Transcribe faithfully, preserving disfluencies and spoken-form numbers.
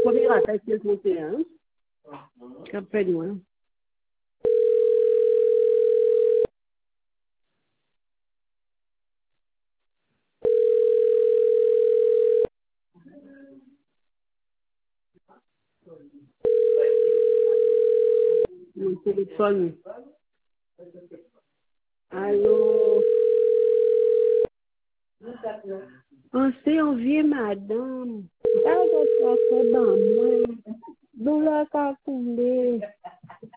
premier appel, c'est le trente et un. Rappelle-moi. Mon téléphone. Allô? Pensez en vieux madame. Pas de trop dans moi. Douleur qu'a coulé.